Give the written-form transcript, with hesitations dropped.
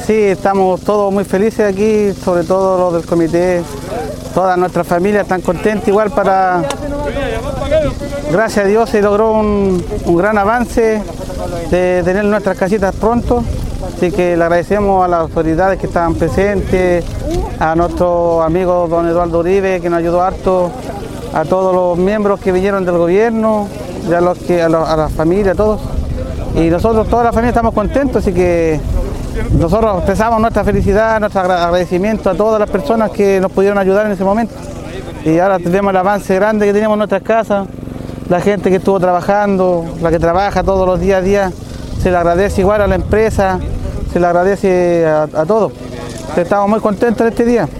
Sí, estamos todos muy felices aquí, sobre todo los del comité, toda nuestra familia están contentos igual para... Gracias a Dios se logró un gran avance de tener nuestras casitas pronto, así que le agradecemos a las autoridades que estaban presentes, a nuestro amigo don Eduardo Uribe que nos ayudó harto, a todos los miembros que vinieron del gobierno, y a la familia, a todos. Y nosotros, toda la familia, estamos contentos, así que nosotros expresamos nuestra felicidad, nuestro agradecimiento a todas las personas que nos pudieron ayudar en ese momento. Y ahora tenemos el avance grande que tenemos en nuestras casas, la gente que estuvo trabajando, la que trabaja todos los días a día, se le agradece igual a la empresa, se le agradece a todos. Estamos muy contentos de este día.